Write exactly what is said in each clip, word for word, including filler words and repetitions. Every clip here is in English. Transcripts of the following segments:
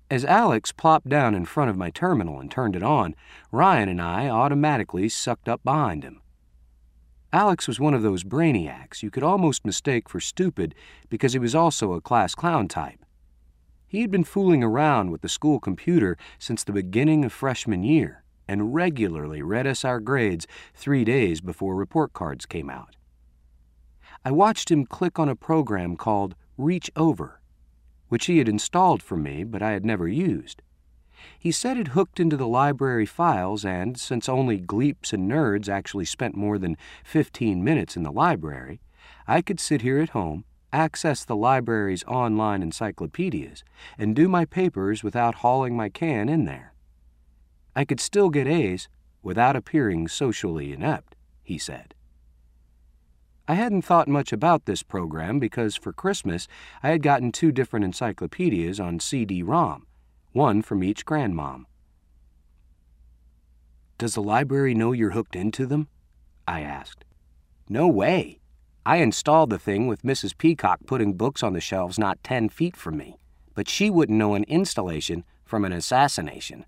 As Alex plopped down in front of my terminal and turned it on, Ryan and I automatically sucked up behind him. Alex was one of those brainiacs you could almost mistake for stupid because he was also a class clown type. He had been fooling around with the school computer since the beginning of freshman year and regularly read us our grades three days before report cards came out. I watched him click on a program called Reach Over, which he had installed for me but I had never used. He said it hooked into the library files and, since only gleeps and nerds actually spent more than fifteen minutes in the library, I could sit here at home, access the library's online encyclopedias, and do my papers without hauling my can in there. I could still get A's without appearing socially inept, he said. I hadn't thought much about this program because for Christmas I had gotten two different encyclopedias on C D ROM, one from each grandmom. "Does the library know you're hooked into them?" I asked. "No way. I installed the thing with Missus Peacock putting books on the shelves not ten feet from me, but she wouldn't know an installation from an assassination."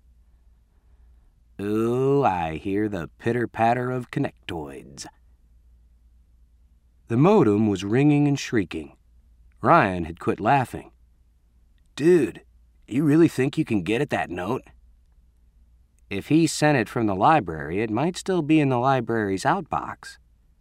Ooh, I hear the pitter-patter of connectoids. The modem was ringing and shrieking. Ryan had quit laughing. "Dude, you really think you can get at that note?" If he sent it from the library, it might still be in the library's outbox.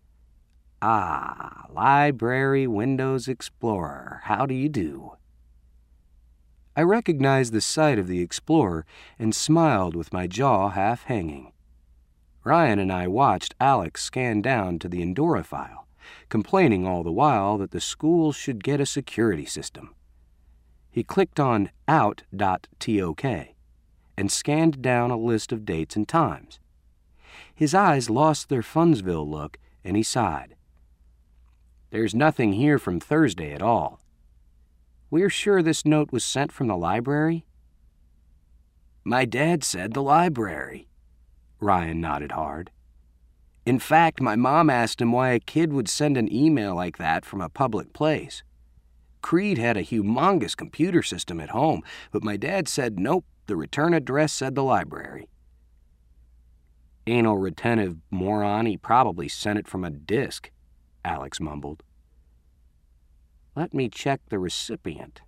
Ah, Library Windows Explorer, how do you do? I recognized the sight of the Explorer and smiled with my jaw half hanging. Ryan and I watched Alex scan down to the Endora file, complaining all the while that the school should get a security system. He clicked on out dot tok and scanned down a list of dates and times. His eyes lost their Funsville look, and he sighed. "There's nothing here from Thursday at all. We're sure this note was sent from the library?" "My dad said the library." Ryan nodded hard. "In fact, my mom asked him why a kid would send an email like that from a public place. Creed had a humongous computer system at home, but my dad said nope, the return address said the library." "Anal retentive moron, he probably sent it from a disk," Alex mumbled. "Let me check the recipient."